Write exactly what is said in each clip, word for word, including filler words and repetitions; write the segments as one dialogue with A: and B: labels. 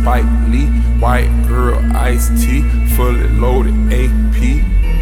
A: Spike Lee, white girl, iced tea, fully loaded A P.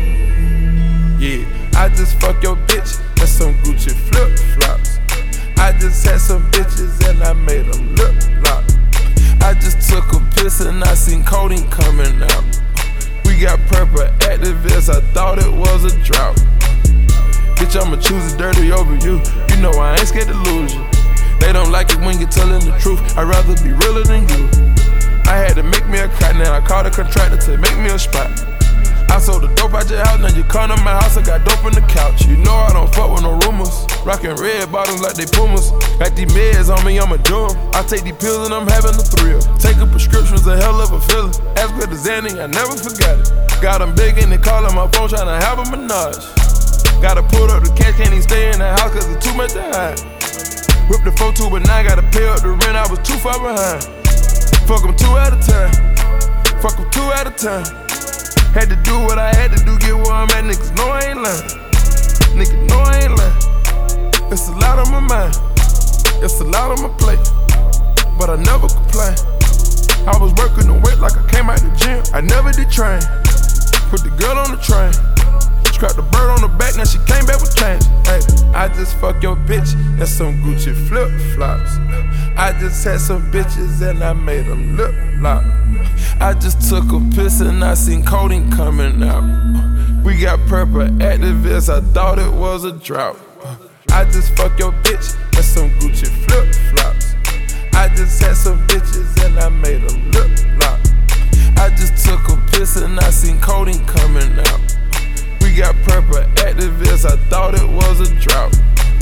A: Yeah, I just fuck your bitch and some Gucci flip flops. I just had some bitches and I made them lip lock. I just took a piss and I seen codeine coming out. We got purple activists, I thought it was a drought. Bitch, I'ma choose it dirty over you. You know I ain't scared to lose you. They don't like it when you're telling the truth. I'd rather be realer than you. I had to make me a crack, now I called a contractor to make me a spot. I sold the dope out your house, now you come to my house, I got dope in the couch. You know I don't fuck with no rumors. Rockin' red bottoms like they Pumas. Got these meds on me, I'ma do 'em. I take these pills and I'm having a thrill. Taking prescriptions, a hell of a feeling. As good as Zanny, I never forgot it. Got them big and they callin' my phone, tryna have a menage. Gotta pull up the cash, can't even stay in the house cause it's too much to hide. Whip the four two, but now I gotta pay up the rent, I was too far behind. Fuck 'em two at a time. Fuck 'em two at a time. Had to do what I had to do, get where I'm at, niggas know I ain't lying. Niggas know I ain't lying. It's a lot on my mind, it's a lot on my plate, but I never complain. I was working the weight like I came out the gym, I never did train. Put the girl on the train, scrapped the bird on the back, now she came back with change. Hey, I just fuck your bitch and some Gucci flip flops. I just had some bitches and I made them lip lock. I just took a piss and I seen codeine coming out. We got purple activists, I thought it was a drought. I just fuck your bitch and some Gucci flip flops. I just had some bitches and I made them lip lock. I just took a piss and I seen codeine coming out. We got purple activists, I thought it was a drought.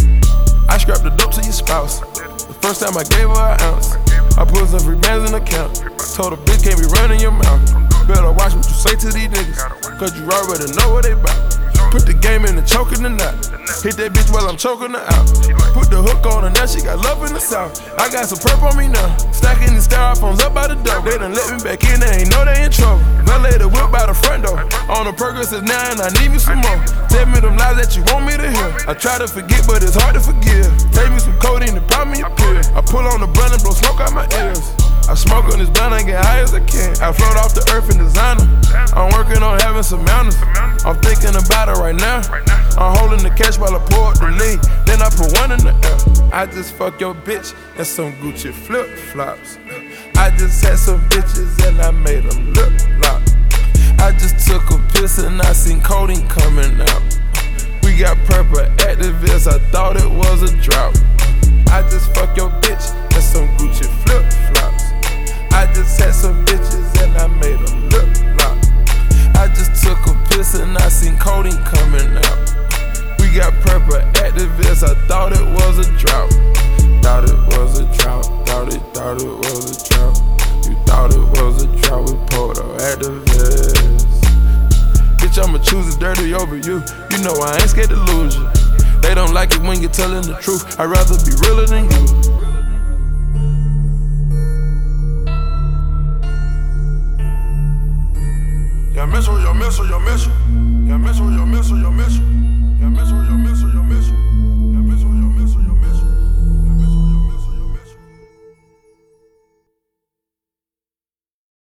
A: I scrapped the dope to your spouse. The first time I gave her an ounce. I put some free bands in the account. Told a bitch can't be running your mouth. Better watch what you say to these niggas, cause you already know what they bout. Put the game in the choking the knot. Hit that bitch while I'm choking her out. Put the hook on her, now she got love in the south. I got some perp on me now. Stacking the styrofoams up by the door. They done let me back in, they ain't know they in trouble. Now lay the whip by the front door. On the Percocets now and I need me some more. Tell me them lies that you want me to hear. I try to forget but it's hard to forgive. Take me some codeine and pop me a pill. I pull on the blunt and blow smoke out my ears. I smoke on this blunt and get high as I can. I float off the earth in designer. I'm working on having some mountains. I'm thinking about it right now. I'm holding the cash while I pour up the lean. Then I put one in the air. I just fuck your bitch and some Gucci flip flops. I just had some bitches and I made them lip lock. I just took a piss and I seen codeine coming out. We got purple activists, I thought it was a drought. I just fuck your bitch and some Gucci flip flops. I just had some bitches and I made them lip lock. I just took a piss and I seen codeine coming out. We got purple activists, I thought it was a drought. Thought it was a drought, thought it, thought it was a drought. You thought it was a drought, we pulled up activists. Bitch, I'ma choose it dirty over you. You know I ain't scared to lose you. They don't like it when you're telling the truth. I'd rather be realer than you.
B: Y'a missile, y'a missile, y'a missile. Y'a missile, y'a missile, y'a missile. Y'a missile, y'a missile, y'a missile.